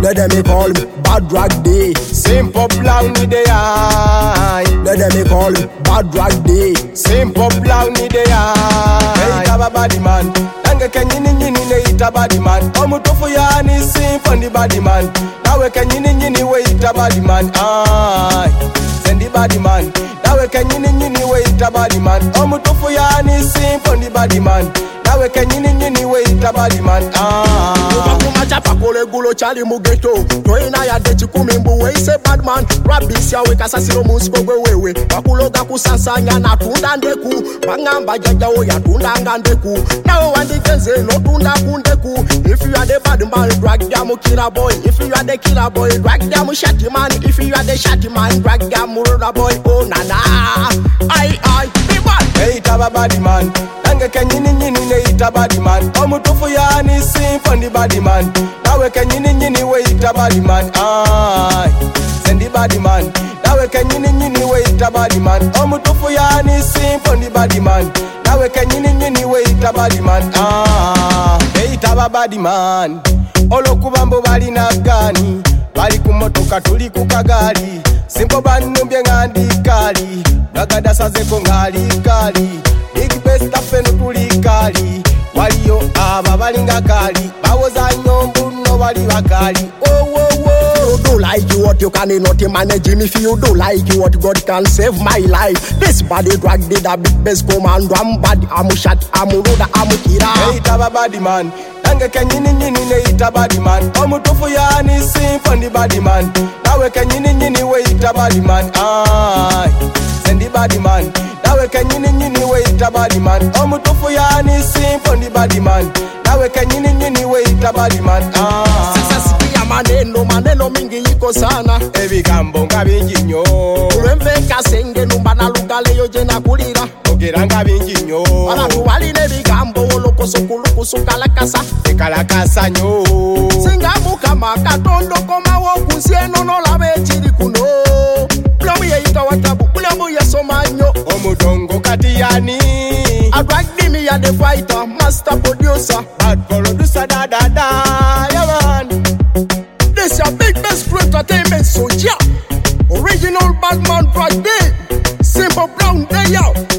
They me call me Bad Drag D. Simple Brown with the eye. They me call me Bad Drag D. Simple Brown with the eye. Hey, Taba body man. Nange kenyini nyini ne ita body man. Omutufu yani simple body man. Nawe kenyini nyini we ita body man. Aye. Sendi body man. Nawe kenyini nyini we ita body man. Omutufu yani simple body man. Nawe kenyini nyini we ita body man. Chapa kole gulo chali mugeto Toina ya dechi kumimbu we say bad man Rabisi ya weka sasiro musiko wewe Wakuloga kusansanya na tunda ndeku Mangamba jaja o ya tunda ngandeku Now wandi genze no tunda kundeku If you are the bad man, drag them killer boy If you are the killer boy, drag them shitty man If you are the shitty man, drag them murder boy Oh na na, I, be bad Hey Taba body man Nange kenyini nyini ne ita body man Omutufu yani simple body man Nawe kenyini nyini we ita body man. Aye. Sendi body man. Nawe kenyini nyini we ita body man. Omutufu yani simple body man. Nawe kenyini nyini we ita body man. Hey Taba body man. Olokubambo bali na gani. Bali kumotoka tuli kukagari. Simple banu mbye ngandi kali. Nagada sazeko ngali kali. Big best afeno tuli kali. Waliyo aba balinga kali. Bawoza nyombu no bali bakali. Oh. You do like you what you can not manage him. If you do like you what God can save my life. This body drag did a big best commando. I'm bad, I'm shot, I'm ruda, I'm kira. Hey Taba body man. Nange kenyini nyini ne ita body man. Omutufu yani simple body man. Nawe kenyini nyini we ita body man. Aye. Sendi body man. Nawe kenyini nyini we ita body man. Omutufu yani simple body man. Nawe kenyini nyini we ita body man. Sasa sikia maneno mingi yiko sana. Ebigambo nga bingi nnyo. Kulwemveka senge numba na lugale yoje na kulira. Ogera nga bingi nnyo. Abantu baline bigambo olokoso kulukusu kalakasa. Ekalakasa nnyo. Singa mukama katondo koma wokusieno no labe chiri kuno. Bulamu ye ika watabu, bulamu ye soma nnyo. Omudongo kati yani. Drag me ya the fighter, master producer. Bad producer da. Yeah man. This your big best entertainment, so yeah. Original Batman Drag Day. Simple Brown, they out.